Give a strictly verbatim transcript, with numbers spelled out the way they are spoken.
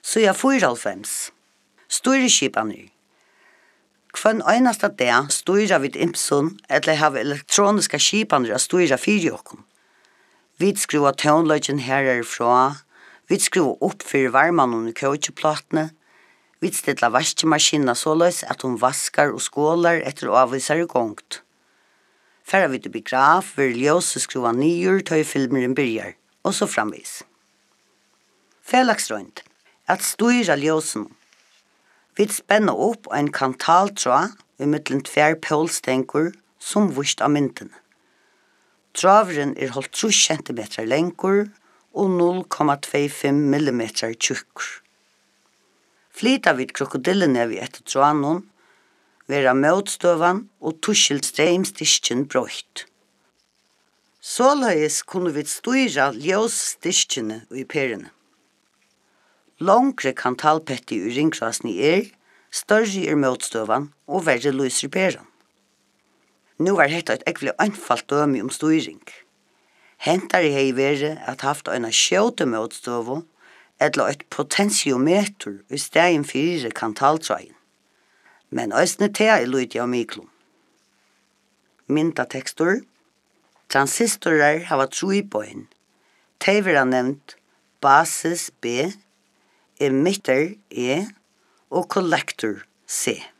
Så jag fyrhalvfems. Styreskipaner. Kvann einasta dag styra vid Impson eller have elektroniska skipaner att styra fyrjokken. Vi skruva tonløgjen herifra, vi skruva upp för varman i coachplatene, vi stilla vaskemaskinen såleis at hon vaskar og skålar etter å avvisar i gongt. Færa vi til biograf, vil ljøse skruva nyer, tøy filmeren byrjar, og så framvis. Felagsrøynd, at styra ljøsen. Vi spenner opp en kantaltra i mittlen tver pølstenkur som vust av myntene. Traveren er holdt tre centimeter lengur og null komma tjuefem millimeter tjukkur. Flyta vid krokodillene vi etter tranon, vera møtstøvan og tuskelstremstyrken brøyt. Såleis kunne vi styra ljøsstyrkene i perene. Långre kantalpetti i ringkrasni er, større er møtstøvan og verre lyser i peren. Nu var detta ett ekvelig einfalt døme om styring. Hentar i hei vere at haft øyna skjøte møtstøvo, eller et potentiometer i stegen fire kantaltrajen. Men øysne tea er lydja av miklum. Myntatekstur. Transistorer hava tru bøyn. Teivera nevnt basis B, emitter E og collector C.